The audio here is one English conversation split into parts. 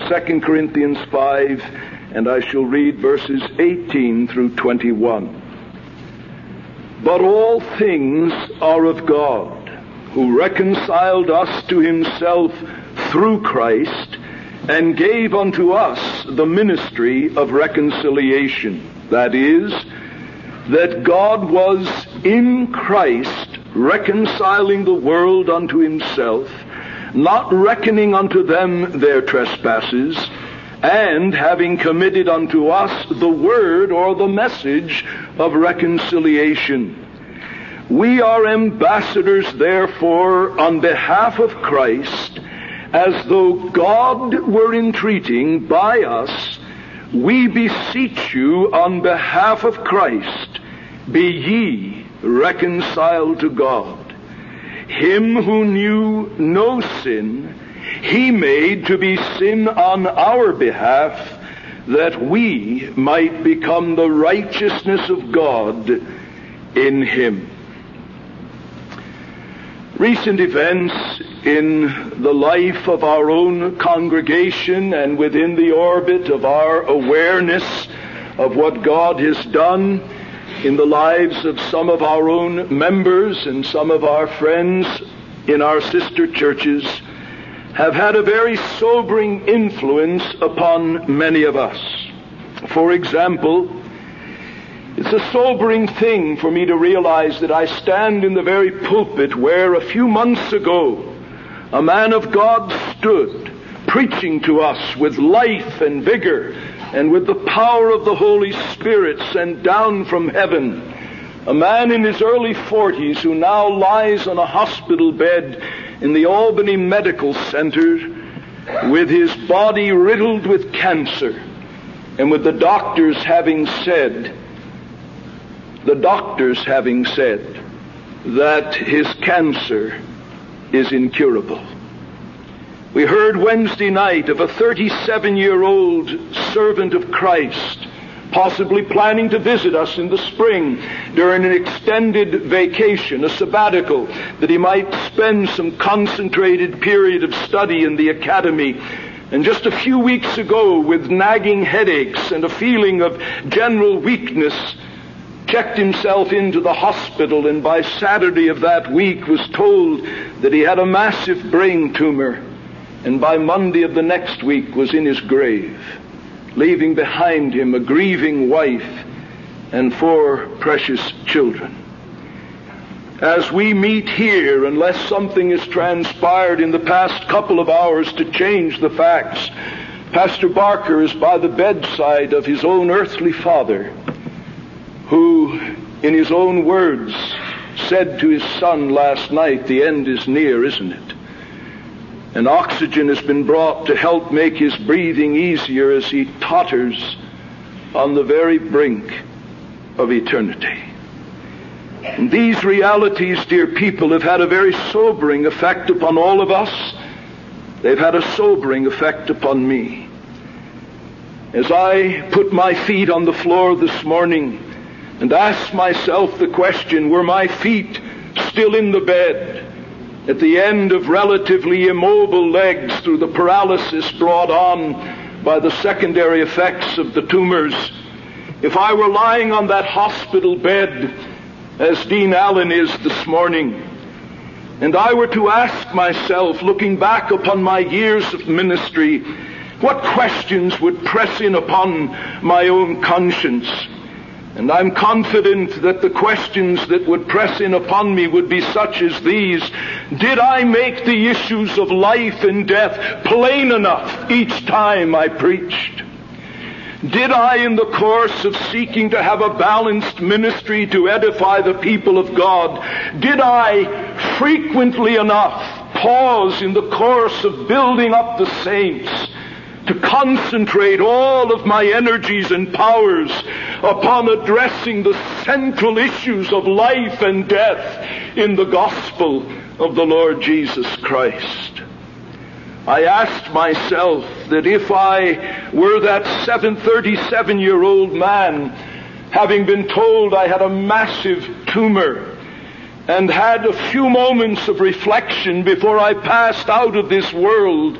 2 Corinthians 5, and I shall read verses 18 through 21. But all things are of God, who reconciled us to himself through Christ, and gave unto us the ministry of reconciliation. That is, that God was in Christ reconciling the world unto himself, not reckoning unto them their trespasses, and having committed unto us the word or the message of reconciliation. We are ambassadors, therefore, on behalf of Christ, as though God were entreating by us, we beseech you on behalf of Christ, be ye reconciled to God. Him who knew no sin, he made to be sin on our behalf, that we might become the righteousness of God in him. Recent events in the life of our own congregation and within the orbit of our awareness of what God has done in the lives of some of our own members and some of our friends in our sister churches have had a very sobering influence upon many of us. For example, it's a sobering thing for me to realize that I stand in the very pulpit where a few months ago a man of God stood preaching to us with life and vigor and with the power of the Holy Spirit sent down from heaven. A man in his early 40s who now lies on a hospital bed in the Albany Medical Center with his body riddled with cancer, and with the doctors having said that his cancer is incurable. We heard Wednesday night of a 37-year-old servant of Christ possibly planning to visit us in the spring during an extended vacation, a sabbatical, that he might spend some concentrated period of study in the academy. And just a few weeks ago, with nagging headaches and a feeling of general weakness, checked himself into the hospital, and by Saturday of that week was told that he had a massive brain tumor, and by Monday of the next week was in his grave, leaving behind him a grieving wife and 4 precious children. As we meet here, unless something has transpired in the past couple of hours to change the facts, Pastor Barker is by the bedside of his own earthly father, who, in his own words, said to his son last night, "The end is near, isn't it?" And oxygen has been brought to help make his breathing easier as he totters on the very brink of eternity. And these realities, dear people, have had a very sobering effect upon all of us. They've had a sobering effect upon me. As I put my feet on the floor this morning and asked myself the question, were my feet still in the bed at the end of relatively immobile legs through the paralysis brought on by the secondary effects of the tumors? If I were lying on that hospital bed, as Dean Allen is this morning, and I were to ask myself, looking back upon my years of ministry, what questions would press in upon my own conscience? And I'm confident that the questions that would press in upon me would be such as these. Did I make the issues of life and death plain enough each time I preached? Did I, in the course of seeking to have a balanced ministry to edify the people of God, did I frequently enough pause in the course of building up the saints to concentrate all of my energies and powers upon addressing the central issues of life and death in the gospel of the Lord Jesus Christ? I asked myself that if I were that 37-year-old man, having been told I had a massive tumor, and had a few moments of reflection before I passed out of this world,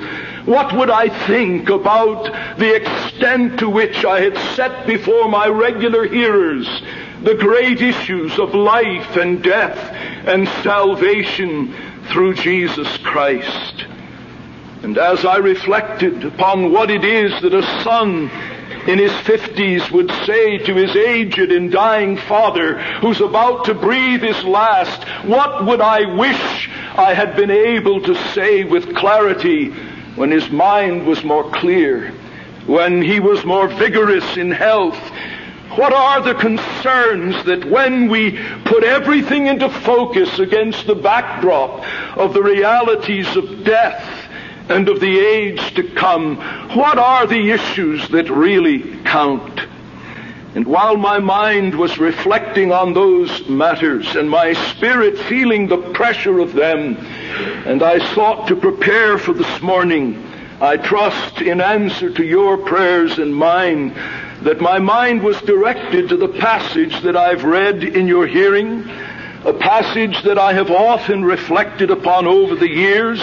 What would I think about the extent to which I had set before my regular hearers the great issues of life and death and salvation through Jesus Christ? And as I reflected upon what it is that a son in his 50s would say to his aged and dying father who's about to breathe his last, what would I wish I had been able to say with clarity when his mind was more clear, when he was more vigorous in health? What are the concerns that when we put everything into focus against the backdrop of the realities of death and of the age to come, what are the issues that really count? And while my mind was reflecting on those matters and my spirit feeling the pressure of them, and I sought to prepare for this morning, I trust in answer to your prayers and mine, that my mind was directed to the passage that I've read in your hearing, a passage that I have often reflected upon over the years,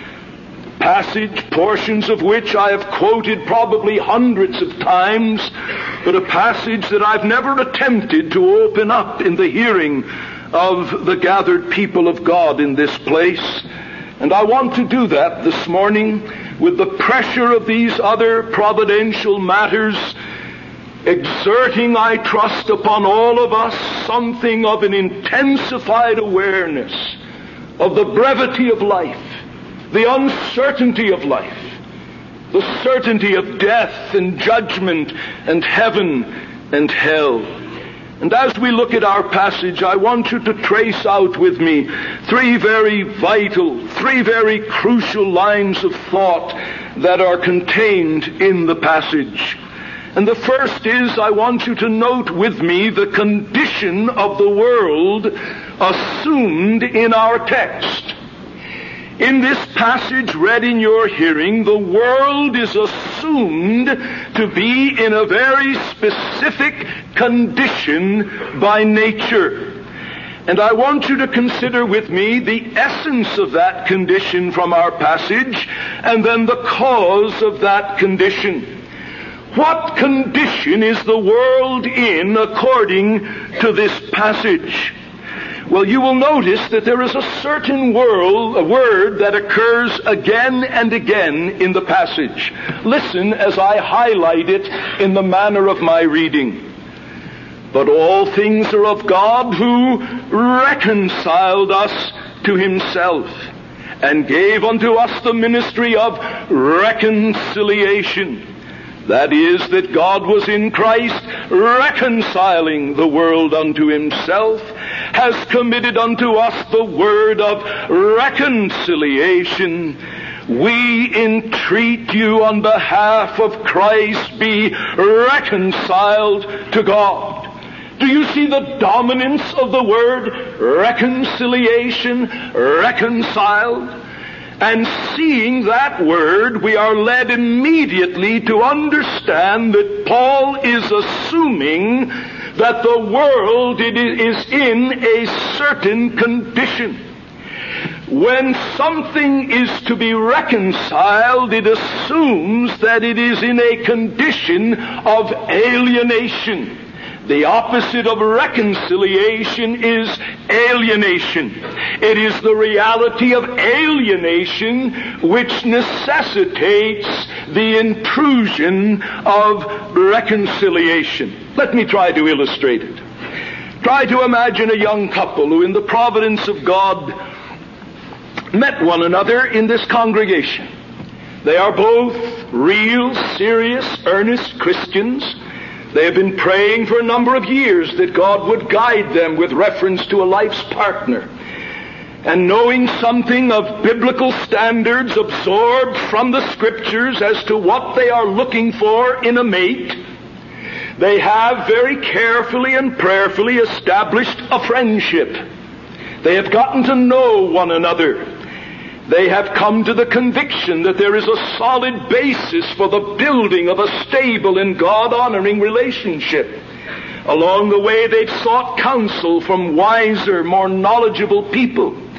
passage, portions of which I have quoted probably hundreds of times, but a passage that I've never attempted to open up in the hearing of the gathered people of God in this place. And I want to do that this morning with the pressure of these other providential matters, exerting, I trust, upon all of us something of an intensified awareness of the brevity of life, the uncertainty of life, the certainty of death and judgment and heaven and hell. And as we look at our passage, I want you to trace out with me three very vital, three very crucial lines of thought that are contained in the passage. And the first is, I want you to note with me the condition of the world assumed in our text. In this passage read in your hearing, the world is assumed to be in a very specific condition by nature. And I want you to consider with me the essence of that condition from our passage, and then the cause of that condition. What condition is the world in according to this passage? Well, you will notice that there is a certain word that occurs again and again in the passage. Listen as I highlight it in the manner of my reading. But all things are of God, who reconciled us to himself and gave unto us the ministry of reconciliation. That is, that God was in Christ reconciling the world unto himself, has committed unto us the word of reconciliation. We entreat you on behalf of Christ, be reconciled to God. Do you see the dominance of the word reconciliation, reconciled? And seeing that word, we are led immediately to understand that Paul is assuming that the world is in a certain condition. When something is to be reconciled, it assumes that it is in a condition of alienation. The opposite of reconciliation is alienation. It is the reality of alienation which necessitates the intrusion of reconciliation. Let me try to illustrate it. Try to imagine a young couple who, in the providence of God, met one another in this congregation. They are both real, serious, earnest Christians. They have been praying for a number of years that God would guide them with reference to a life's partner. And knowing something of biblical standards absorbed from the Scriptures as to what they are looking for in a mate, they have very carefully and prayerfully established a friendship. They have gotten to know one another. They have come to the conviction that there is a solid basis for the building of a stable and God-honoring relationship. Along the way, they've sought counsel from wiser, more knowledgeable people.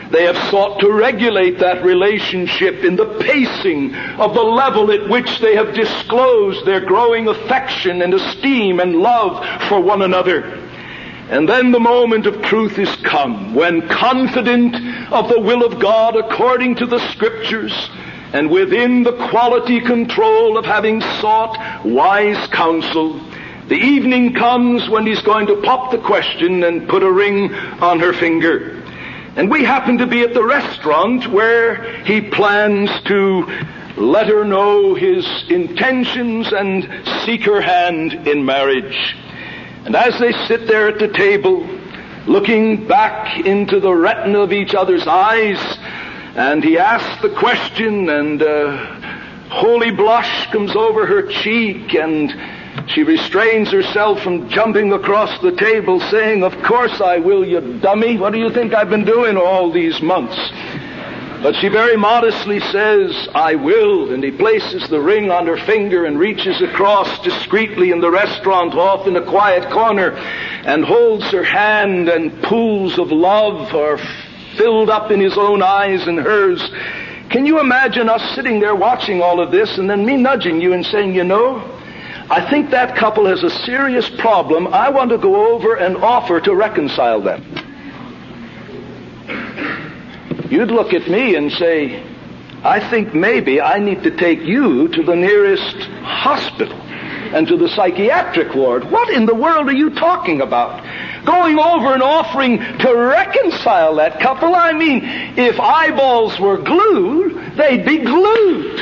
They have sought to regulate that relationship in the pacing of the level at which they have disclosed their growing affection and esteem and love for one another. And then the moment of truth is come, when, confident of the will of God according to the Scriptures, and within the quality control of having sought wise counsel, the evening comes when he's going to pop the question and put a ring on her finger. And we happen to be at the restaurant where he plans to let her know his intentions and seek her hand in marriage. And as they sit there at the table, looking back into the retina of each other's eyes, and he asks the question, and holy blush comes over her cheek, and she restrains herself from jumping across the table, saying, "Of course I will, you dummy. What do you think I've been doing all these months?" But she very modestly says, "I will," and he places the ring on her finger and reaches across discreetly in the restaurant off in a quiet corner and holds her hand, and pools of love are filled up in his own eyes and hers. Can you imagine us sitting there watching all of this and then me nudging you and saying, "You know, I think that couple has a serious problem. I want to go over and offer to reconcile them"? You'd look at me and say, "I think maybe I need to take you to the nearest hospital and to the psychiatric ward." What in the world are you talking about? Going over and offering to reconcile that couple? I mean, if eyeballs were glued, they'd be glued.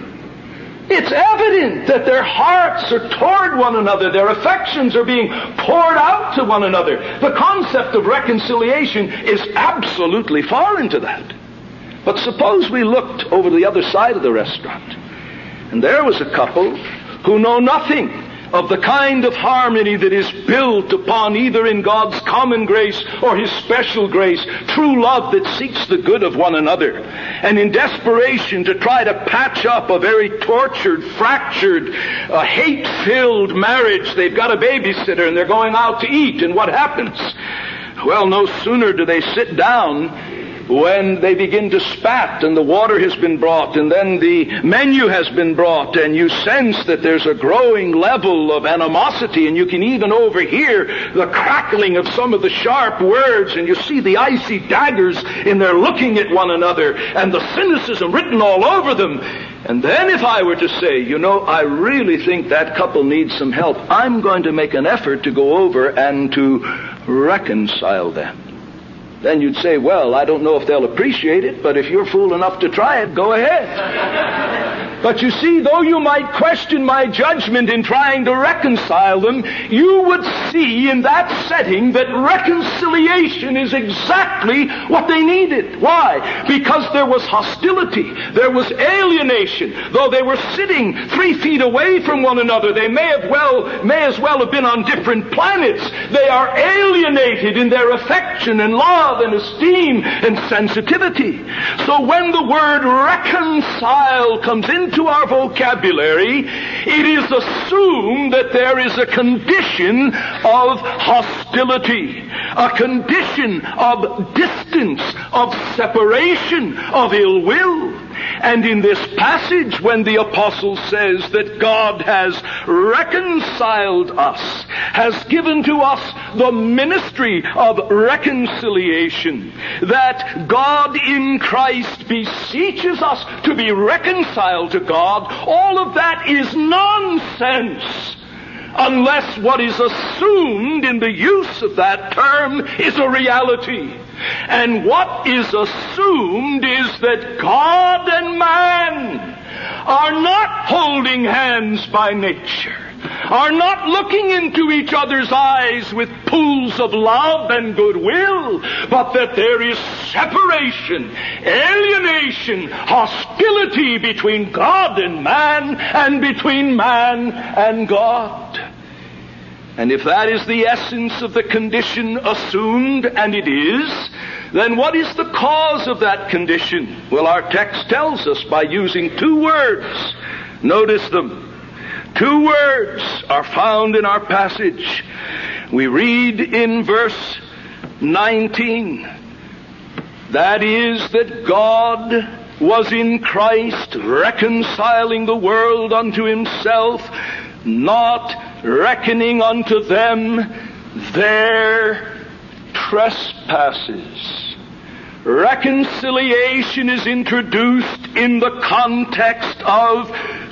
It's evident that their hearts are toward one another. Their affections are being poured out to one another. The concept of reconciliation is absolutely foreign to that. But suppose we looked over the other side of the restaurant, and there was a couple who know nothing of the kind of harmony that is built upon, either in God's common grace or His special grace, true love that seeks the good of one another. And in desperation to try to patch up a very tortured, fractured, hate-filled marriage, they've got a babysitter and they're going out to eat. And what happens? Well, no sooner do they sit down when they begin to spat, and the water has been brought, and then the menu has been brought, and you sense that there's a growing level of animosity, and you can even overhear the crackling of some of the sharp words, and you see the icy daggers in their looking at one another, and the cynicism written all over them. And then if I were to say, "You know, I really think that couple needs some help. I'm going to make an effort to go over and to reconcile them," then you'd say, "Well, I don't know if they'll appreciate it, but if you're fool enough to try it, go ahead." But you see, though you might question my judgment in trying to reconcile them, you would see in that setting that reconciliation is exactly what they needed. Why? Because there was hostility, there was alienation. Though they were sitting 3 feet away from one another, they may as well have been on different planets. They are alienated in their affection and love and esteem and sensitivity. So when the word reconcile comes into our vocabulary, it is assumed that there is a condition of hostility, a condition of distance, of separation, of ill will. And in this passage, when the apostle says that God has reconciled us, has given to us the ministry of reconciliation, that God in Christ beseeches us to be reconciled to God, all of that is nonsense, unless what is assumed in the use of that term is a reality. And what is assumed is that God and man are not holding hands by nature, are not looking into each other's eyes with pools of love and goodwill, but that there is separation, alienation, hostility between God and man, and between man and God. And if that is the essence of the condition assumed, and it is, then what is the cause of that condition? Well, our text tells us by using 2 words. Notice them. 2 words are found in our passage. We read in verse 19, That is, that God was in Christ reconciling the world unto himself, not reckoning unto them their trespasses. Reconciliation is introduced in the context of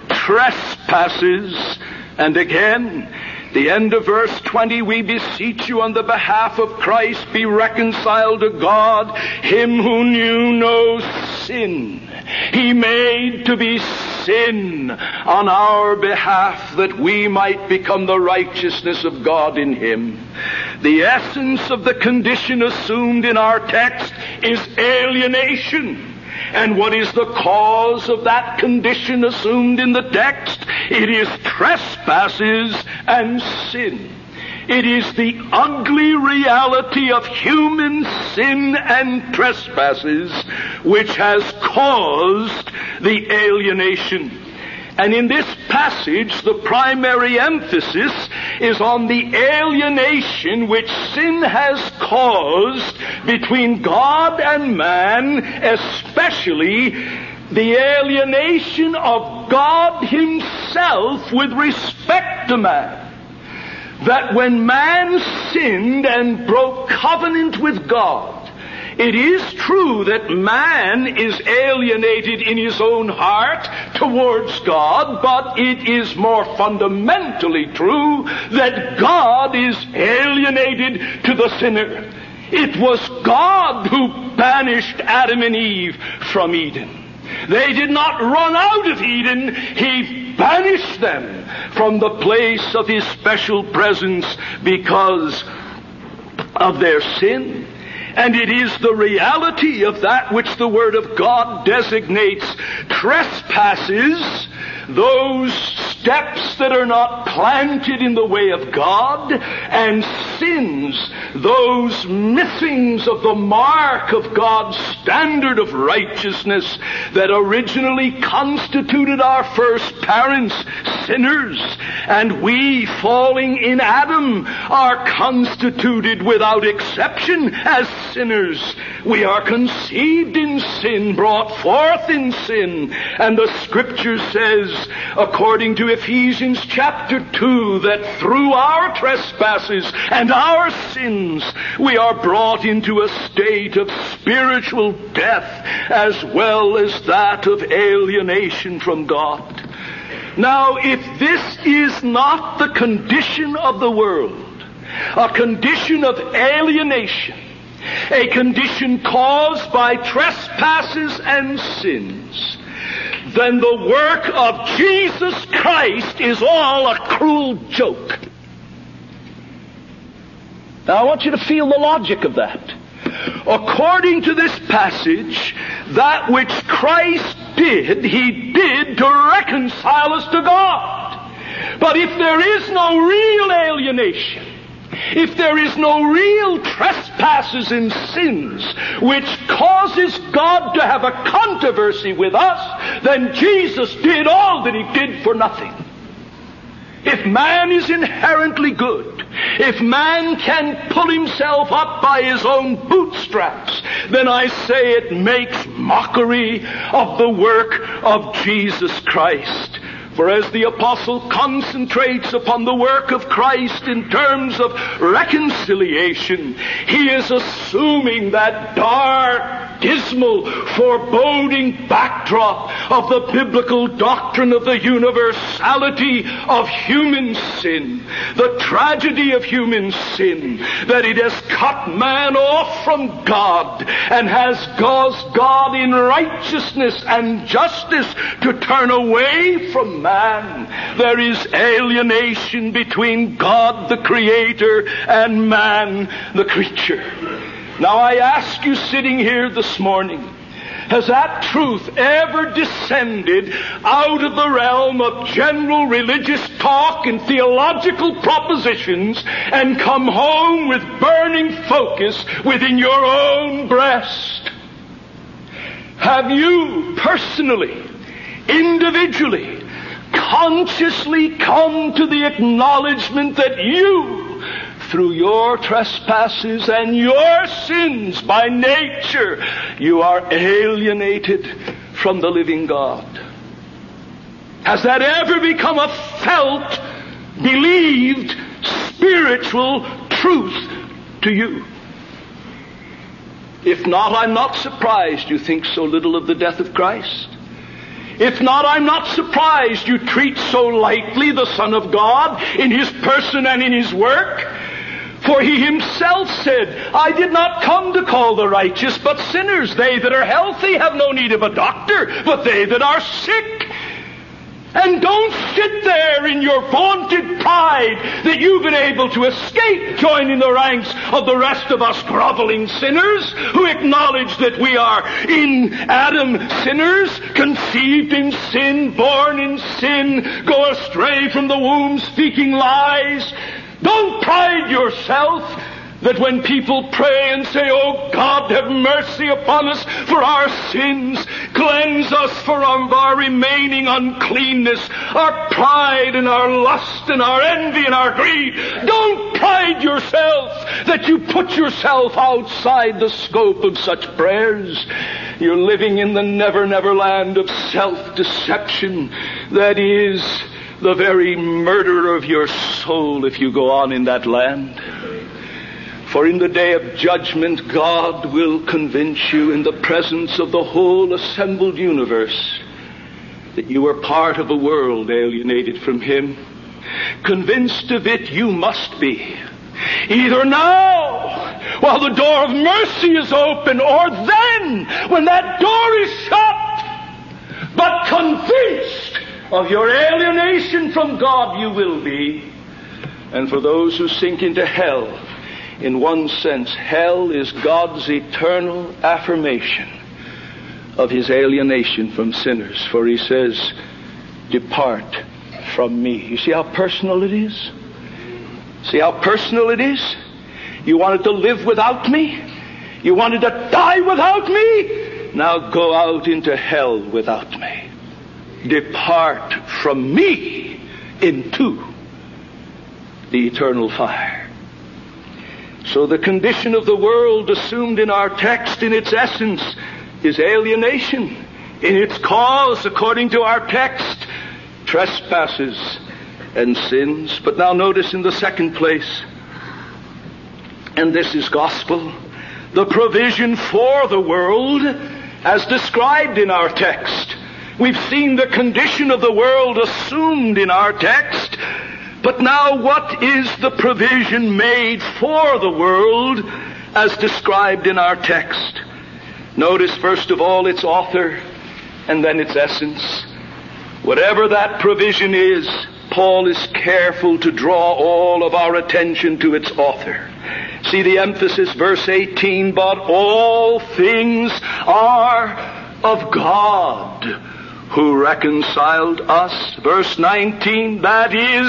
trespasses. And again, the end of verse 20, we beseech you on the behalf of Christ, be reconciled to God, him who knew no sin. He made to be sin on our behalf, that we might become the righteousness of God in him. The essence of the condition assumed in our text is alienation. And what is the cause of that condition assumed in the text? It is trespasses and sin. It is the ugly reality of human sin and trespasses which has caused the alienation. And in this passage, the primary emphasis is on the alienation which sin has caused between God and man, especially the alienation of God himself with respect to man. That when man sinned and broke covenant with God, it is true that man is alienated in his own heart towards God, but it is more fundamentally true that God is alienated to the sinner. It was God who banished Adam and Eve from Eden. They did not run out of Eden. He banished them from the place of his special presence because of their sin. And it is the reality of that which the Word of God designates trespasses, those steps that are not planted in the way of God, and sins, those missings of the mark of God's standard of righteousness that originally constituted our first parents sinners, and we, falling in Adam, are constituted without exception as sinners. We are conceived in sin, brought forth in sin, and the Scripture says, according to Ephesians chapter 2, that through our trespasses and our sins we are brought into a state of spiritual death as well as that of alienation from God. Now, if this is not the condition of the world, a condition of alienation, a condition caused by trespasses and sins, then the work of Jesus Christ is all a cruel joke. Now I want you to feel the logic of that. According to this passage, that which Christ did, he did to reconcile us to God. But if there is no real alienation, if there is no real trespasses and sins which causes God to have a controversy with us, then Jesus did all that he did for nothing. If man is inherently good, if man can pull himself up by his own bootstraps, then I say it makes mockery of the work of Jesus Christ. For as the apostle concentrates upon the work of Christ in terms of reconciliation, he is assuming that dark, dismal, foreboding backdrop of the biblical doctrine of the universality of human sin, the tragedy of human sin, that it has cut man off from God and has caused God in righteousness and justice to turn away from man. There is alienation between God the Creator and man the creature. Now I ask you, sitting here this morning, has that truth ever descended out of the realm of general religious talk and theological propositions and come home with burning focus within your own breast? Have you personally, individually, consciously come to the acknowledgement that you through your trespasses and your sins by nature, you are alienated from the living God. Has that ever become a felt, believed, spiritual truth to you? If not, I'm not surprised you think so little of the death of Christ. If not, I'm not surprised you treat so lightly the Son of God in His person and in His work. For He Himself said, I did not come to call the righteous, but sinners. They that are healthy have no need of a doctor, but they that are sick. And don't sit there in your vaunted pride that you've been able to escape joining the ranks of the rest of us groveling sinners who acknowledge that we are in Adam sinners, conceived in sin, born in sin, go astray from the womb speaking lies. Don't pride yourself that when people pray and say, oh God, have mercy upon us for our sins, cleanse us from our remaining uncleanness, our pride and our lust and our envy and our greed. Don't pride yourself that you put yourself outside the scope of such prayers. You're living in the never, never land of self-deception that is the very murder of your soul if you go on in that land. For in the day of judgment, God will convince you in the presence of the whole assembled universe that you are part of a world alienated from Him. Convinced of it you must be, either now, while the door of mercy is open, or then, when that door is shut. But convinced of your alienation from God you will be. And for those who sink into hell, in one sense, hell is God's eternal affirmation of His alienation from sinners. For He says, depart from me. You see how personal it is? See how personal it is? You wanted to live without me? You wanted to die without me? Now go out into hell without me. Depart from me into the eternal fire. So the condition of the world assumed in our text in its essence is alienation. In its cause, according to our text, trespasses and sins. But now notice in the second place, and this is gospel, the provision for the world as described in our text. We've seen the condition of the world assumed in our text. But now what is the provision made for the world as described in our text? Notice first of all its author and then its essence. Whatever that provision is, Paul is careful to draw all of our attention to its author. See the emphasis, verse 18, but all things are of God, who reconciled us. Verse 19, that is,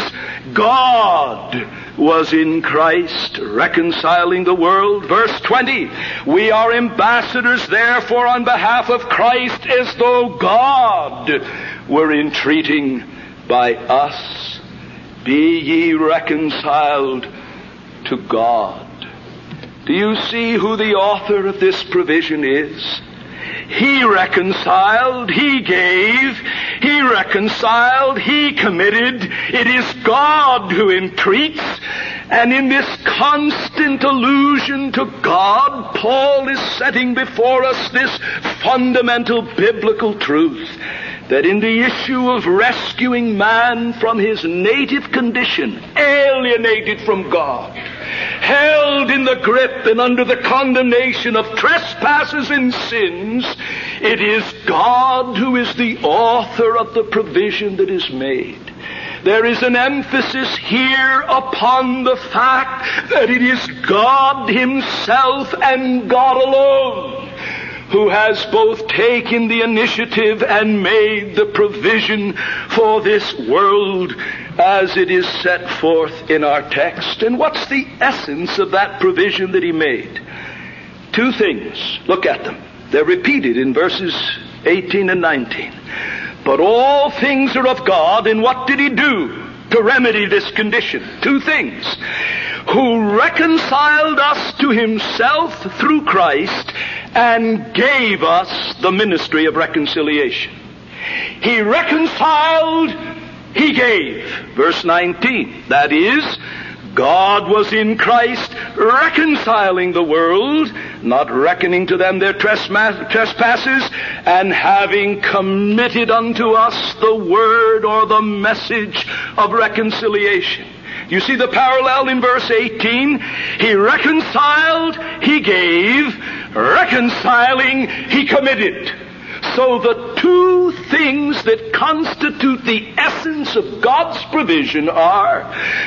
God was in Christ reconciling the world. Verse 20, we are ambassadors therefore on behalf of Christ, as though God were entreating by us. Be ye reconciled to God. Do you see who the author of this provision is? He reconciled, He gave, He reconciled, He committed. It is God who entreats. And in this constant allusion to God, Paul is setting before us this fundamental biblical truth, that in the issue of rescuing man from his native condition, alienated from God, held in the grip and under the condemnation of trespasses and sins, it is God who is the author of the provision that is made. There is an emphasis here upon the fact that it is God Himself and God alone who has both taken the initiative and made the provision for this world as it is set forth in our text. And what's the essence of that provision that He made? Two things. Look at them. They're repeated in verses 18 and 19. But all things are of God, and what did He do to remedy this condition? Two things. who reconciled us to himself through Christ and gave us the ministry of reconciliation. He reconciled, he gave. Verse 19, that is, God was in Christ reconciling the world, not reckoning to them their trespasses, and having committed unto us the word or the message of reconciliation. You see the parallel in verse 18? He reconciled, he gave. Reconciling, he committed. So the two things that constitute the essence of God's provision are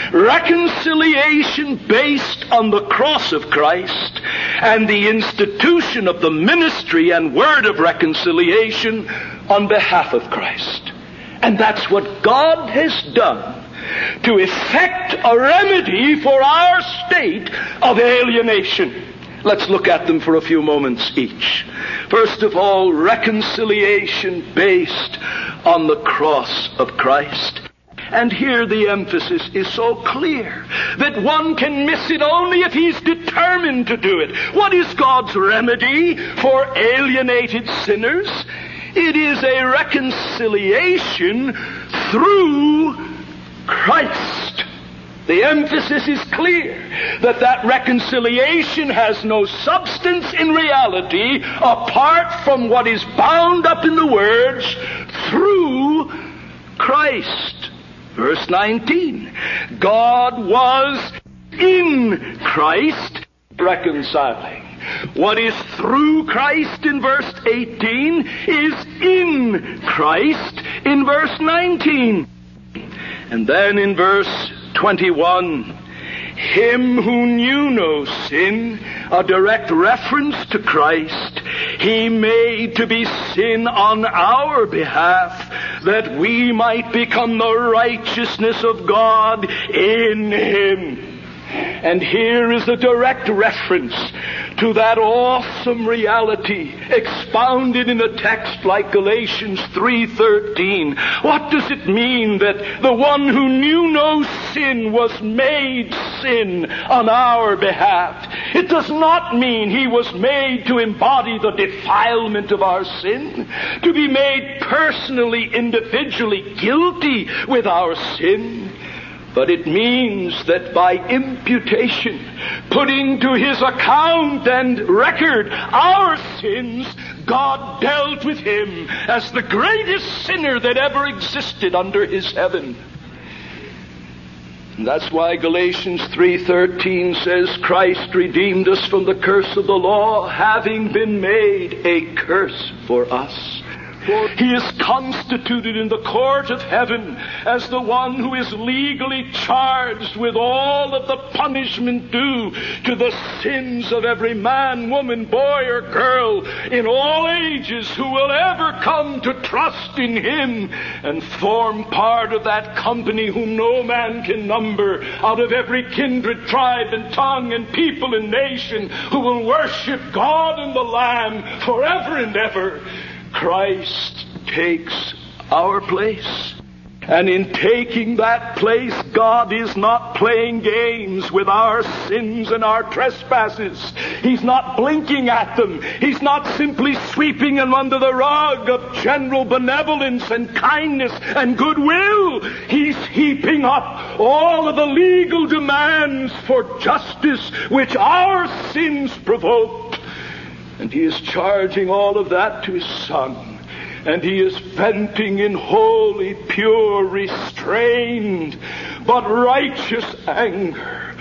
reconciliation based on the cross of Christ and the institution of the ministry and word of reconciliation on behalf of Christ. And that's what God has done to effect a remedy for our state of alienation. Let's look at them for a few moments each. First of all, reconciliation based on the cross of Christ. And here the emphasis is so clear that one can miss it only if he's determined to do it. What is God's remedy for alienated sinners? It is a reconciliation through Christ. The emphasis is clear that reconciliation has no substance in reality apart from what is bound up in the words, through Christ. Verse 19, God was in Christ reconciling. What is through Christ in verse 18 is in Christ in verse 19. And then in verse 21, him who knew no sin, a direct reference to Christ, he made to be sin on our behalf, that we might become the righteousness of God in him. And here is a direct reference to that awesome reality expounded in a text like Galatians 3:13. What does it mean that the one who knew no sin was made sin on our behalf? It does not mean he was made to embody the defilement of our sin, to be made personally, individually guilty with our sin. But it means that by imputation, putting to his account and record our sins, God dealt with him as the greatest sinner that ever existed under his heaven. And that's why Galatians 3:13 says, Christ redeemed us from the curse of the law, having been made a curse for us. For he is constituted in the court of heaven as the one who is legally charged with all of the punishment due to the sins of every man, woman, boy, or girl in all ages who will ever come to trust in him and form part of that company whom no man can number, out of every kindred, tribe, and tongue, and people and nation, who will worship God and the Lamb forever and ever. Christ takes our place. And in taking that place, God is not playing games with our sins and our trespasses. He's not blinking at them. He's not simply sweeping them under the rug of general benevolence and kindness and goodwill. He's heaping up all of the legal demands for justice which our sins provoked. And he is charging all of that to his Son. And he is venting in holy, pure, restrained, but righteous anger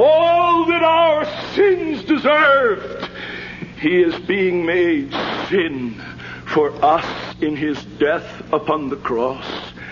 all that our sins deserved. He is being made sin for us in his death upon the cross.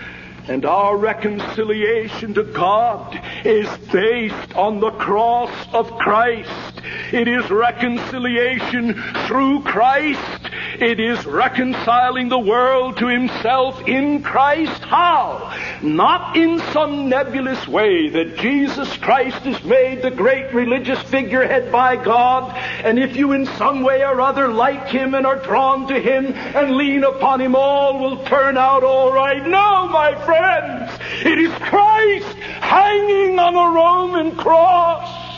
And our reconciliation to God is based on the cross of Christ. It is reconciliation through Christ. It is reconciling the world to himself in Christ. How? Not in some nebulous way that Jesus Christ is made the great religious figurehead by God, and if you in some way or other like him and are drawn to him and lean upon him, all will turn out all right. No, my friends, it is Christ hanging on a Roman cross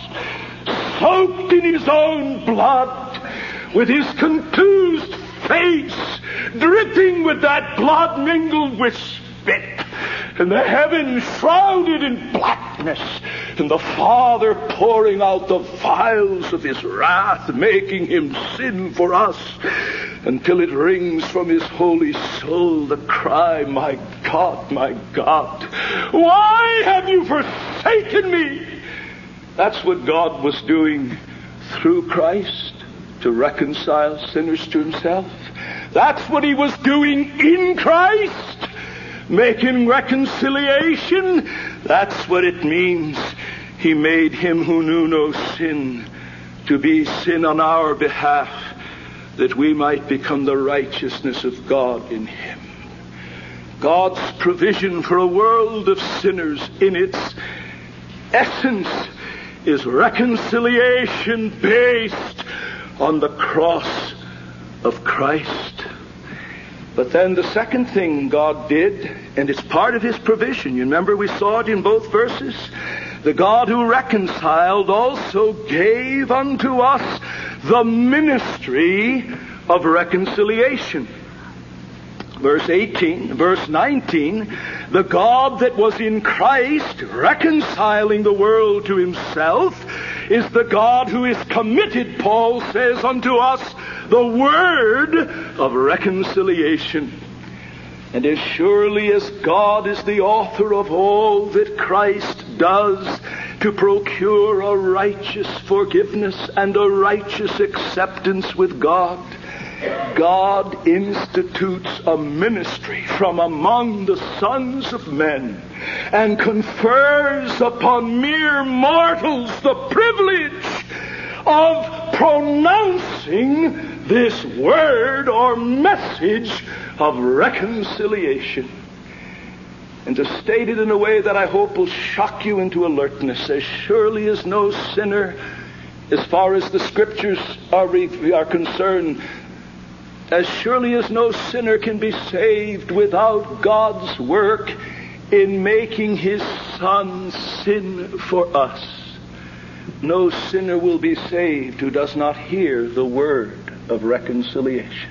soaked in his own blood, with his contused face dripping with that blood mingled with spit, and the heavens shrouded in blackness, and the Father pouring out the vials of his wrath, making him sin for us, until it rings from his holy soul the cry, my God, why have you forsaken me? That's what God was doing through Christ, to reconcile sinners to himself. That's what he was doing in Christ, making reconciliation. That's what it means. He made him who knew no sin to be sin on our behalf, that we might become the righteousness of God in him. God's provision for a world of sinners in its essence is reconciliation based on the cross of Christ. But then the second thing God did, and it's part of his provision, you remember we saw it in both verses, the God who reconciled also gave unto us the ministry of reconciliation. Verse 19, the God that was in Christ reconciling the world to himself is the God who is committed, Paul says, unto us the word of reconciliation. And as surely as God is the author of all that Christ does to procure a righteous forgiveness and a righteous acceptance with God, God institutes a ministry from among the sons of men and confers upon mere mortals the privilege of pronouncing this word or message of reconciliation. And to state it in a way that I hope will shock you into alertness, as surely as no sinner, as far as the scriptures are concerned, as surely as no sinner can be saved without God's work in making his Son sin for us, no sinner will be saved who does not hear the word of reconciliation.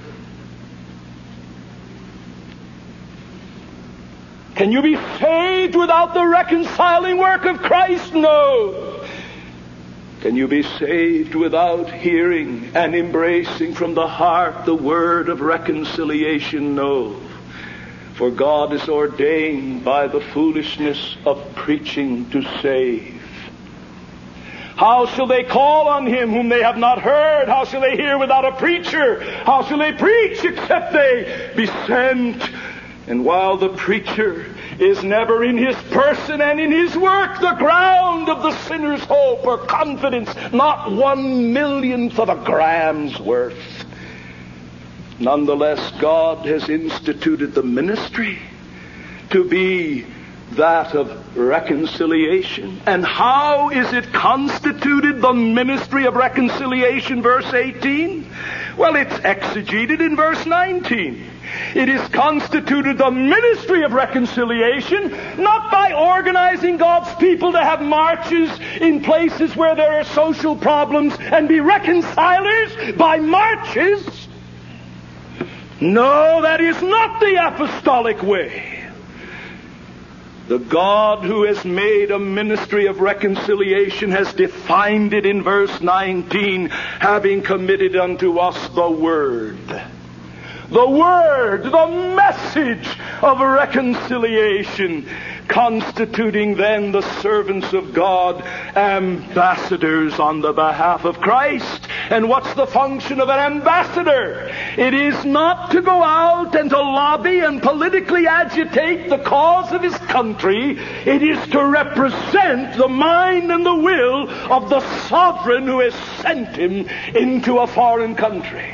Can you be saved without the reconciling work of Christ? No. Can you be saved without hearing and embracing from the heart the word of reconciliation? No. For God is ordained by the foolishness of preaching to save. How shall they call on him whom they have not heard? How shall they hear without a preacher? How shall they preach except they be sent? And while the preacher is never in his person and in his work the ground of the sinner's hope or confidence, not 1/1,000,000th of a gram's worth, nonetheless God has instituted the ministry to be that of reconciliation. And how is it constituted, the ministry of reconciliation, verse 18? Well, it's exegeted in verse 19. It is constituted the ministry of reconciliation not by organizing God's people to have marches in places where there are social problems and be reconcilers by marches. No, that is not the apostolic way. The God who has made a ministry of reconciliation has defined it in verse 19, having committed unto us the word. The word, the message of reconciliation, constituting then the servants of God, ambassadors on the behalf of Christ. And what's the function of an ambassador? It is not to go out and to lobby and politically agitate the cause of his country. It is to represent the mind and the will of the sovereign who has sent him into a foreign country.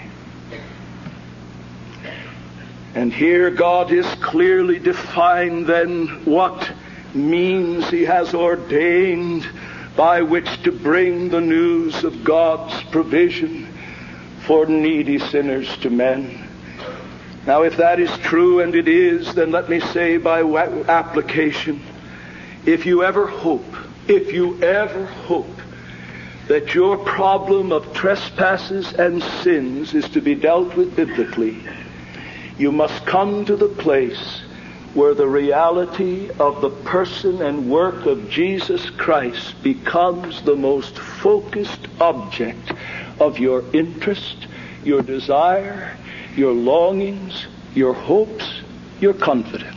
And here God has clearly defined then what means he has ordained by which to bring the news of God's provision for needy sinners to men. Now, if that is true, and it is, then let me say by application, if you ever hope that your problem of trespasses and sins is to be dealt with biblically, you must come to the place where the reality of the person and work of Jesus Christ becomes the most focused object of your interest, your desire, your longings, your hopes, your confidence.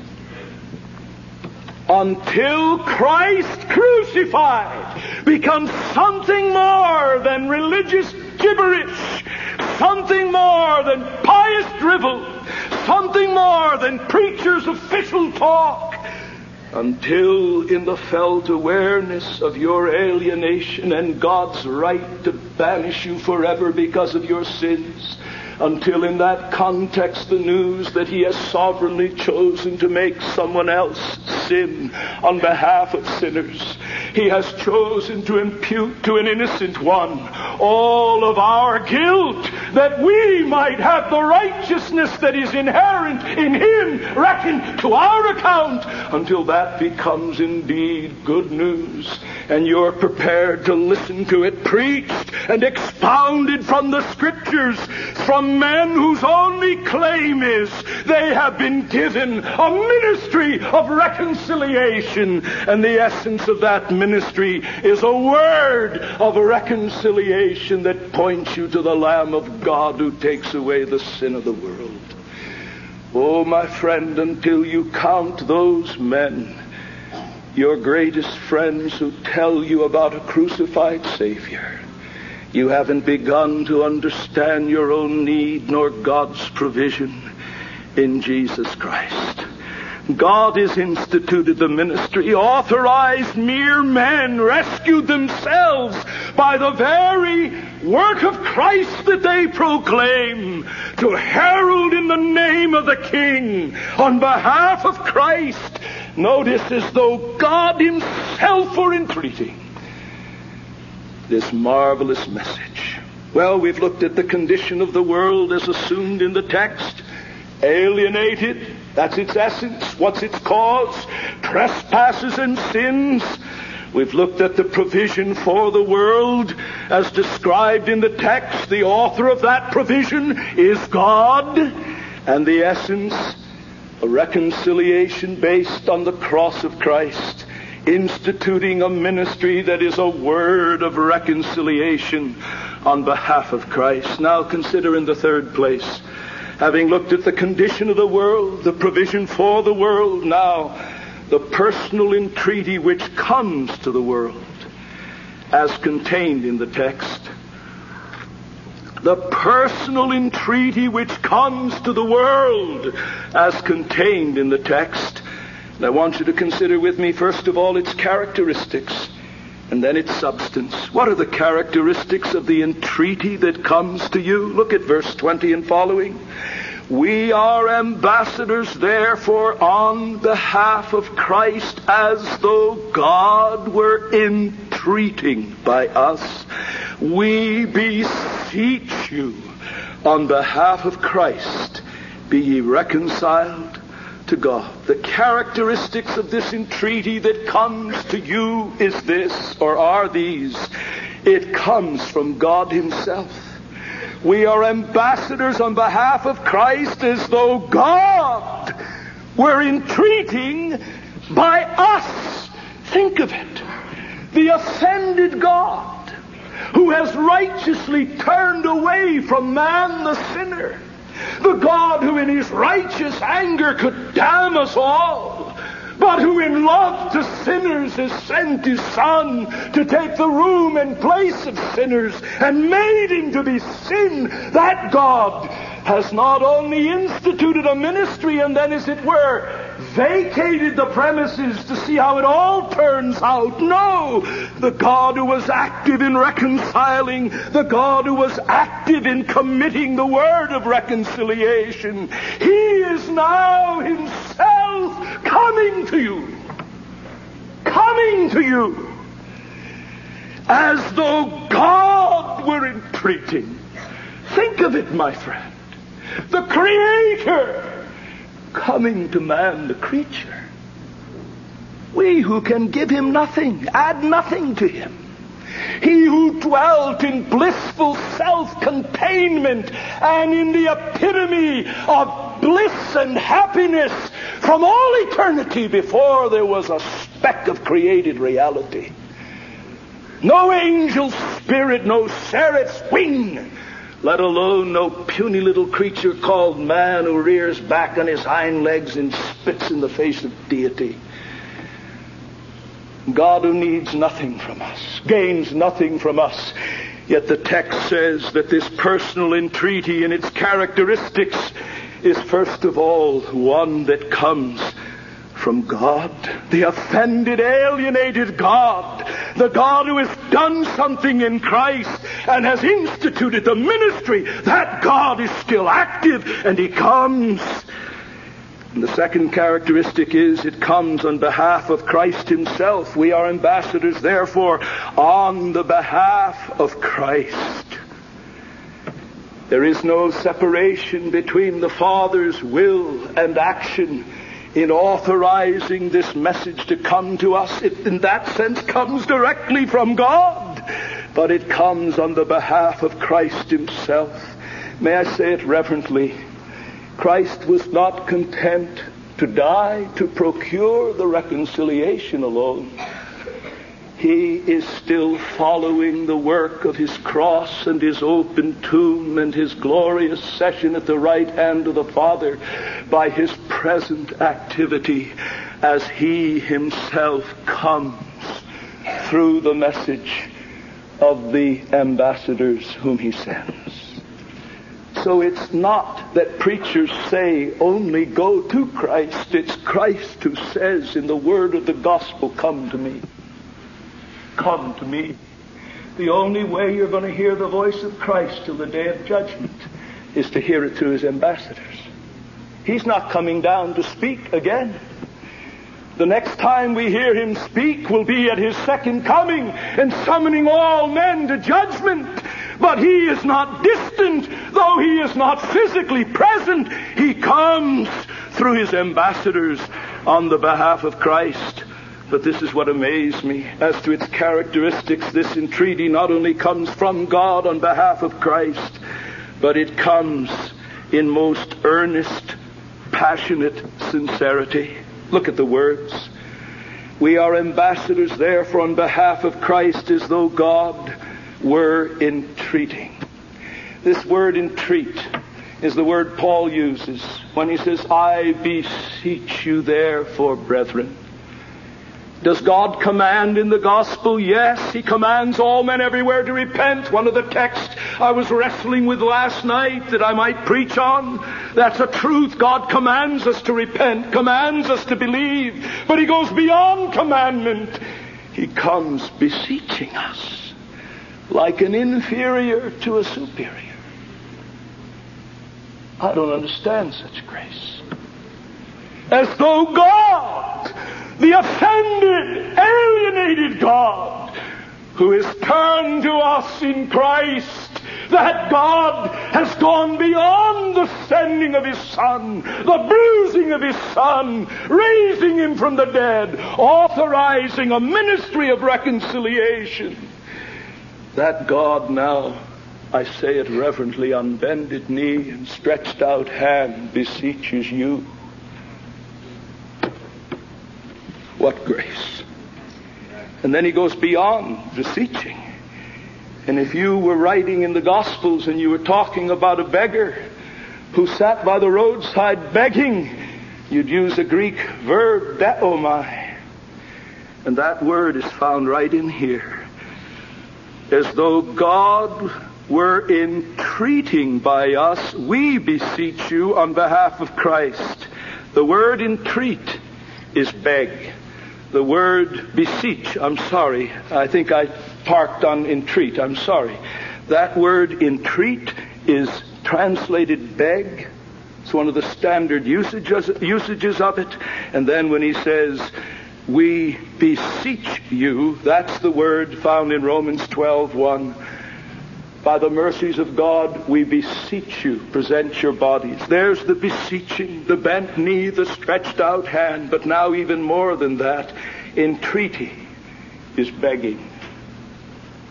Until Christ crucified becomes something more than religious gibberish, something more than pious drivel, something more than preachers' official talk, until in the felt awareness of your alienation and God's right to banish you forever because of your sins, until in that context the news that He has sovereignly chosen to make someone else sin on behalf of sinners, He has chosen to impute to an innocent one all of our guilt, that we might have the righteousness that is inherent in Him reckoned to our account, until that becomes indeed good news, and you're prepared to listen to it preached and expounded from the Scriptures, from men whose only claim is they have been given a ministry of reconciliation, and the essence of that ministry is a word of reconciliation that points you to the Lamb of God who takes away the sin of the world. Oh, my friend, until you count those men, your greatest friends, who tell you about a crucified Savior, you haven't begun to understand your own need nor God's provision in Jesus Christ. God has instituted the ministry, authorized mere men, rescued themselves by the very work of Christ that they proclaim, to herald in the name of the King on behalf of Christ. Notice, as though God Himself were entreating this marvelous message. Well, we've looked at the condition of the world as assumed in the text. Alienated, that's its essence. What's its cause? Trespasses and sins. We've looked at the provision for the world as described in the text. The author of that provision is God, and the essence, a reconciliation based on the cross of Christ, instituting a ministry that is a word of reconciliation on behalf of Christ. Now consider in the third place, having looked at the condition of the world, the provision for the world, now the personal entreaty which comes to the world as contained in the text. The personal entreaty which comes to the world as contained in the text. And I want you to consider with me, first of all, its characteristics, and then its substance. What are the characteristics of the entreaty that comes to you? Look at verse 20 and following. We are ambassadors, therefore, on behalf of Christ, as though God were entreating by us. We beseech you, on behalf of Christ, be ye reconciled to God. The characteristics of this entreaty that comes to you is this, or are these. It comes from God Himself. We are ambassadors on behalf of Christ, as though God were entreating by us. Think of it. The ascended God, who has righteously turned away from man the sinner. The God who in His righteous anger could damn us all, but who in love to sinners has sent His Son to take the room and place of sinners and made Him to be sin. That God has not only instituted a ministry and then, as it were, vacated the premises to see how it all turns out. No, the God who was active in reconciling, the God who was active in committing the word of reconciliation, He is now Himself coming to you, as though God were entreating. Think of it, my friend. The Creator coming to man, the creature. We who can give Him nothing, add nothing to Him. He who dwelt in blissful self-containment and in the epitome of bliss and happiness from all eternity before there was a speck of created reality. No angel spirit, no seraph's wing, let alone no puny little creature called man who rears back on his hind legs and spits in the face of deity. God who needs nothing from us, gains nothing from us. Yet the text says that this personal entreaty in its characteristics is first of all one that comes from God, the offended, alienated God, the God who has done something in Christ and has instituted the ministry. That God is still active, and he comes. And the second characteristic is it comes on behalf of Christ himself. We are ambassadors, therefore, on the behalf of Christ. There is no separation between the Father's will and action in authorizing this message to come to us. It, in that sense, comes directly from God, but it comes on the behalf of Christ himself. May I say it reverently? Christ was not content to die to procure the reconciliation alone. He is still following the work of his cross and his open tomb and his glorious session at the right hand of the Father by his present activity as he himself comes through the message of the ambassadors whom he sends. So it's not that preachers say only go to Christ. It's Christ who says in the word of the gospel, come to me. Come to me. The only way you're going to hear the voice of Christ till the day of judgment is to hear it through his ambassadors. He's not coming down to speak again. The next time we hear him speak will be at his second coming and summoning all men to judgment. But he is not distant, though he is not physically present. He comes through his ambassadors on the behalf of Christ. But this is what amazed me. As to its characteristics, this entreaty not only comes from God on behalf of Christ, but it comes in most earnest, passionate sincerity. Look at the words. We are ambassadors, therefore, on behalf of Christ, as though God were entreating. This word entreat is the word Paul uses when he says, I beseech you therefore, brethren. Does God command in the gospel? Yes, he commands all men everywhere to repent. One of the texts I was wrestling with last night that I might preach on, that's a truth. God commands us to repent, commands us to believe, but he goes beyond commandment. He comes beseeching us like an inferior to a superior. I don't understand such grace. As though God, the offended, alienated God, who is turned to us in Christ, that God has gone beyond the sending of his Son, the bruising of his Son, raising him from the dead, authorizing a ministry of reconciliation. That God now, I say it reverently, on bended knee and stretched out hand, beseeches you. What grace. And then he goes beyond beseeching. And if you were writing in the Gospels and you were talking about a beggar who sat by the roadside begging, you'd use a Greek verb, deomai. And that word is found right in here. As though God were entreating by us, we beseech you on behalf of Christ. The word entreat is beg. The word beseech, I think I parked on entreat, I'm sorry. That word entreat is translated beg. It's one of the standard usages of it. And then when he says, we beseech you, that's the word found in Romans 12:1. By the mercies of God, we beseech you, present your bodies. There's the beseeching, the bent knee, the stretched out hand. But now even more than that, entreaty is begging.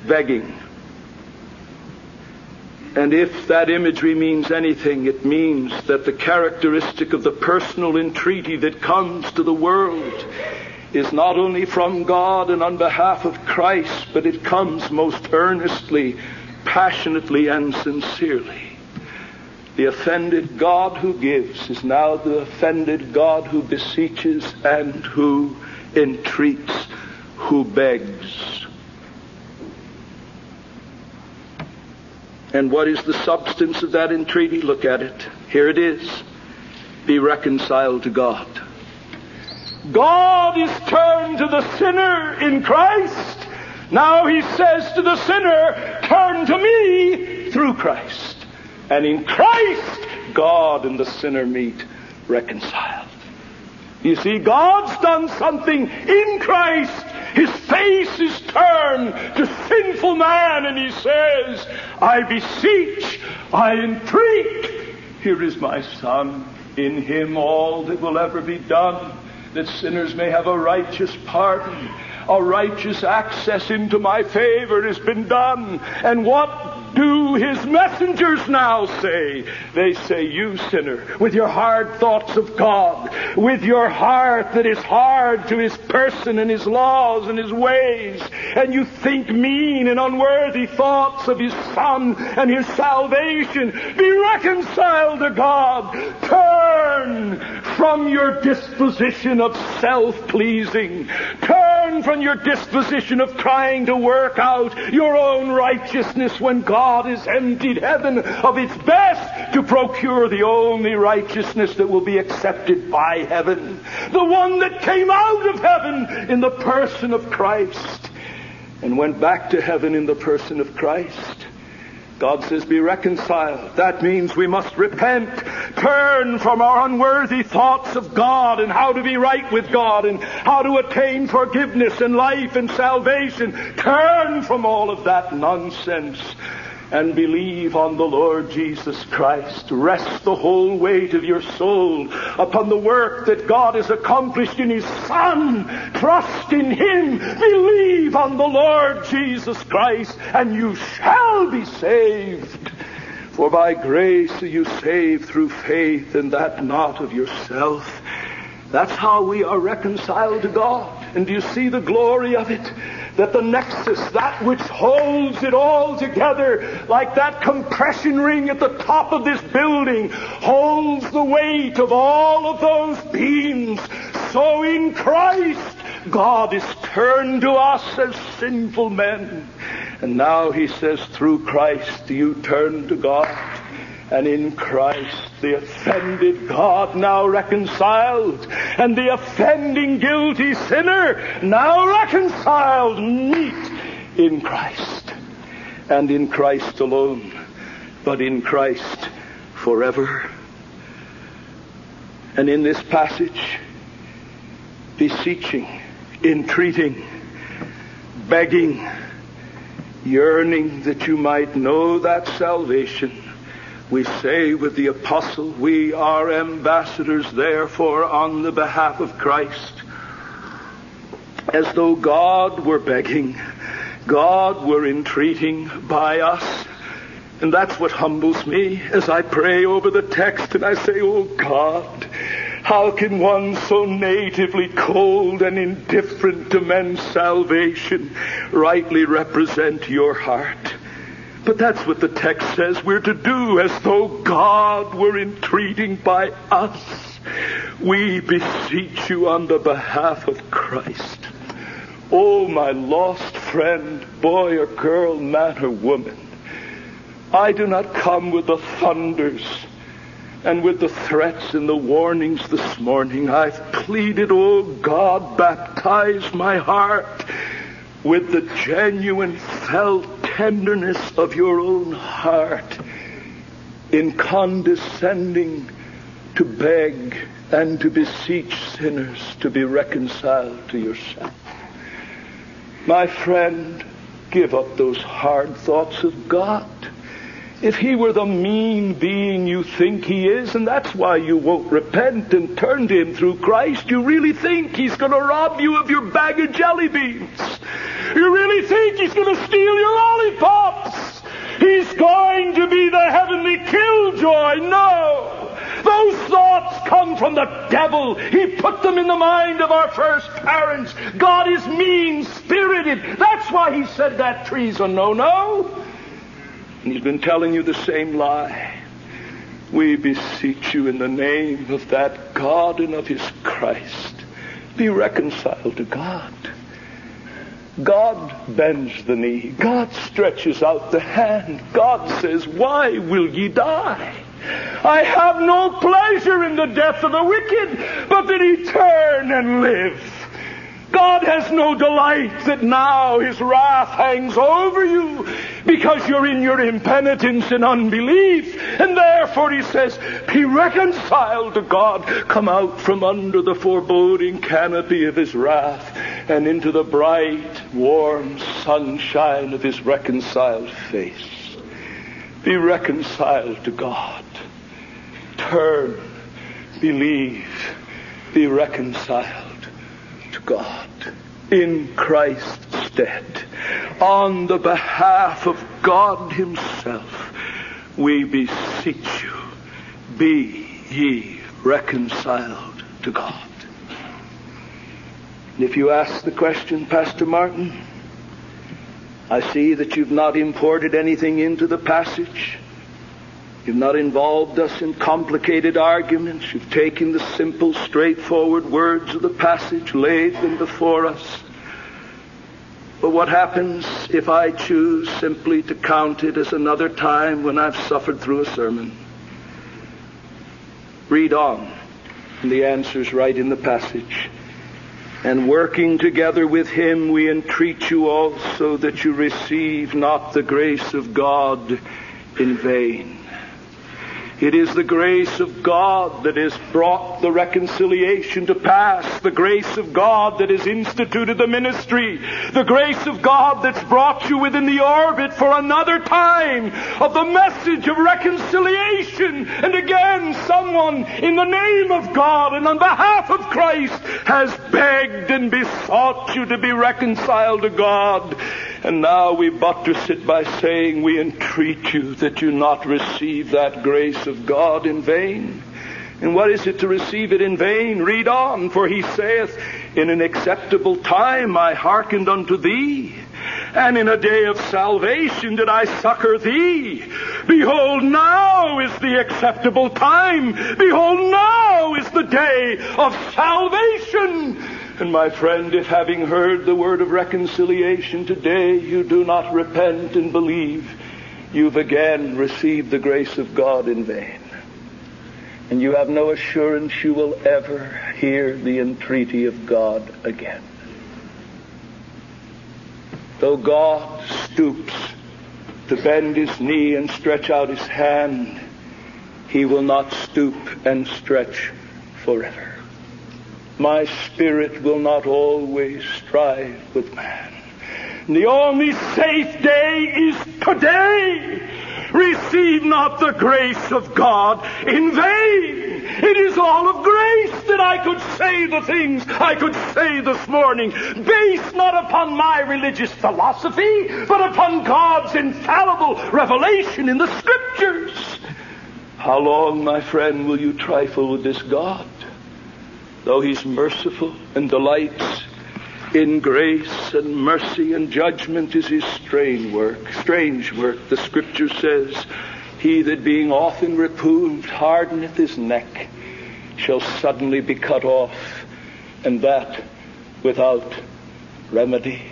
begging. And if that imagery means anything, it means that the characteristic of the personal entreaty that comes to the world is not only from God and on behalf of Christ, but it comes most earnestly, passionately, and sincerely. The offended God who gives is now the offended God who beseeches and who entreats, who begs. And what is the substance of that entreaty? Look at it. Here it is. Be reconciled to God. God is turned to the sinner in Christ. Now he says to the sinner, turn to me through Christ. And in Christ, God and the sinner meet reconciled. You see, God's done something in Christ. His face is turned to sinful man, and he says, I beseech, I entreat. Here is my Son. In him all that will ever be done, that sinners may have a righteous pardon, a righteous access into my favor has been done. And what do his messengers now say? They say, you sinner, with your hard thoughts of God, with your heart that is hard to his person and his laws and his ways, and you think mean and unworthy thoughts of his Son and his salvation, be reconciled to God. Turn from your disposition of self-pleasing. Turn from your disposition of trying to work out your own righteousness when God has emptied heaven of its best to procure the only righteousness that will be accepted by heaven. The one that came out of heaven in the person of Christ and went back to heaven in the person of Christ. God says, be reconciled. That means we must repent, turn from our unworthy thoughts of God and how to be right with God and how to attain forgiveness and life and salvation. Turn from all of that nonsense and believe on the Lord Jesus Christ. Rest the whole weight of your soul upon the work that God has accomplished in his Son. Trust in him. Believe on the Lord Jesus Christ, and you shall be saved. For by grace are you saved through faith, and that not of yourself. That's how we are reconciled to God. And do you see the glory of it? That the nexus, that which holds it all together, like that compression ring at the top of this building, holds the weight of all of those beams. So in Christ, God is turned to us as sinful men. And now he says, through Christ you turn to God. And in Christ, the offended God now reconciled, and the offending guilty sinner now reconciled, meet in Christ. And in Christ alone, but in Christ forever. And in this passage, beseeching, entreating, begging, yearning that you might know that salvation, we say with the apostle, we are ambassadors therefore on the behalf of Christ. As though God were begging, God were entreating by us. And that's what humbles me as I pray over the text and I say, oh God, how can one so natively cold and indifferent to men's salvation rightly represent your heart? But that's what the text says we're to do, as though God were entreating by us. We beseech you on the behalf of Christ. Oh, my lost friend, boy or girl, man or woman, I do not come with the thunders and with the threats and the warnings this morning. I've pleaded, oh God, baptize my heart with the genuine felt tenderness of your own heart in condescending to beg and to beseech sinners to be reconciled to yourself. My friend, give up those hard thoughts of God. If he were the mean being you think he is, and that's why you won't repent and turn to him through Christ, you really think he's going to rob you of your bag of jelly beans. You really think he's going to steal your lollipops? He's going to be the heavenly killjoy? No! Those thoughts come from the devil. He put them in the mind of our first parents. God is mean-spirited. That's why he said that tree's a no-no. And he's been telling you the same lie. We beseech you in the name of that God and of his Christ, be reconciled to God. God bends the knee. God stretches out the hand. God says, why will ye die? I have no pleasure in the death of the wicked, but that he turn and live. God has no delight that now his wrath hangs over you because you're in your impenitence and unbelief. And therefore he says, be reconciled to God. Come out from under the foreboding canopy of his wrath and into the bright, warm sunshine of his reconciled face. Be reconciled to God. Turn, believe, be reconciled to God in Christ's stead. On the behalf of God himself, we beseech you, be ye reconciled to God. And if you ask the question, Pastor Martin, I see that you've not imported anything into the passage. You've not involved us in complicated arguments. You've taken the simple, straightforward words of the passage, laid them before us. But what happens if I choose simply to count it as another time when I've suffered through a sermon? Read on, and the answer's right in the passage. And working together with him, we entreat you also that you receive not the grace of God in vain. It is the grace of God that has brought the reconciliation to pass. The grace of God that has instituted the ministry. The grace of God that's brought you within the orbit for another time of the message of reconciliation. And again, someone in the name of God and on behalf of Christ has begged and besought you to be reconciled to God. And now we buttress it by saying we entreat you that you not receive that grace of God in vain. And what is it to receive it in vain? Read on, for he saith, in an acceptable time I hearkened unto thee, and in a day of salvation did I succor thee. Behold, now is the acceptable time. Behold, now is the day of salvation. And my friend, if having heard the word of reconciliation today, you do not repent and believe, you've again received the grace of God in vain. And you have no assurance you will ever hear the entreaty of God again. Though God stoops to bend his knee and stretch out his hand, he will not stoop and stretch forever. My spirit will not always strive with man. And the only safe day is today. Receive not the grace of God in vain. It is all of grace that I could say the things I could say this morning, based not upon my religious philosophy, but upon God's infallible revelation in the Scriptures. How long, my friend, will you trifle with this God? Though he's merciful and delights in grace and mercy and judgment is his strange work. The Scripture says, he that being often reproved hardeneth his neck shall suddenly be cut off, and that without remedy.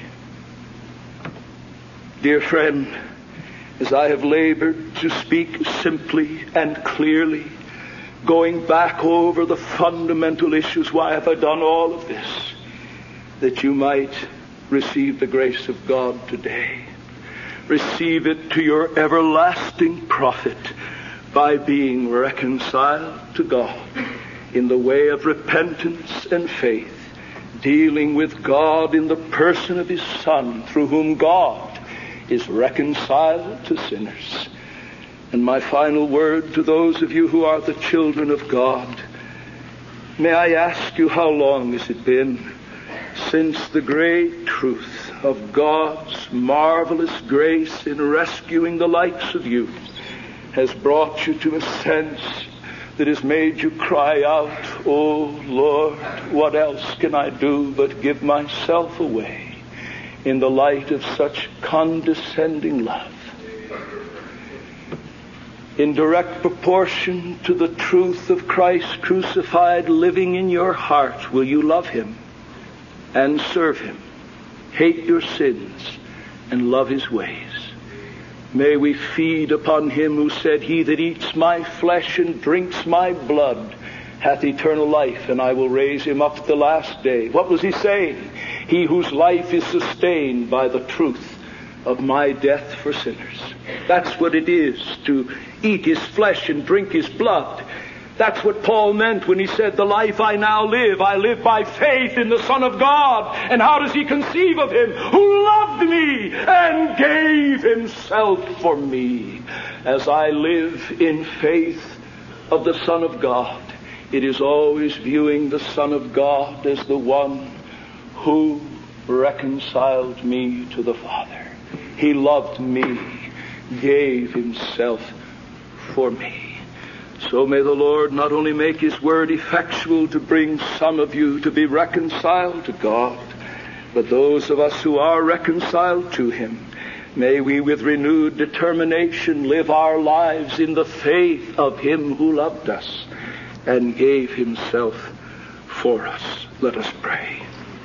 Dear friend, as I have labored to speak simply and clearly, going back over the fundamental issues, why have I done all of this? That you might receive the grace of God today. Receive it to your everlasting profit by being reconciled to God in the way of repentance and faith, dealing with God in the person of his Son, through whom God is reconciled to sinners. And my final word to those of you who are the children of God, may I ask you, how long has it been since the great truth of God's marvelous grace in rescuing the likes of you has brought you to a sense that has made you cry out, "Oh Lord, what else can I do but give myself away in the light of such condescending love?" In direct proportion to the truth of Christ crucified living in your heart, will you love him and serve him, hate your sins, and love his ways? May we feed upon him who said, "He that eats my flesh and drinks my blood hath eternal life, and I will raise him up at the last day." What was he saying? He whose life is sustained by the truth of my death for sinners. That's what it is to eat his flesh and drink his blood. That's what Paul meant when he said, "The life I now live, I live by faith in the Son of God." And how does he conceive of him? "Who loved me and gave himself for me." As I live in faith of the Son of God, it is always viewing the Son of God as the one who reconciled me to the Father. He loved me, gave himself for me. So may the Lord not only make his word effectual to bring some of you to be reconciled to God, but those of us who are reconciled to him, may we with renewed determination live our lives in the faith of him who loved us and gave himself for us. Let us pray.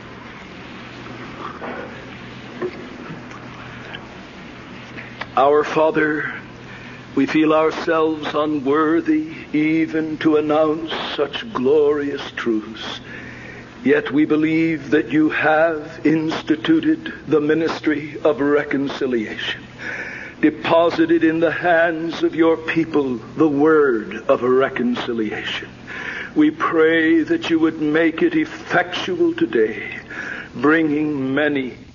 Our Father, we feel ourselves unworthy even to announce such glorious truths. Yet we believe that you have instituted the ministry of reconciliation, deposited in the hands of your people the word of reconciliation. We pray that you would make it effectual today, bringing many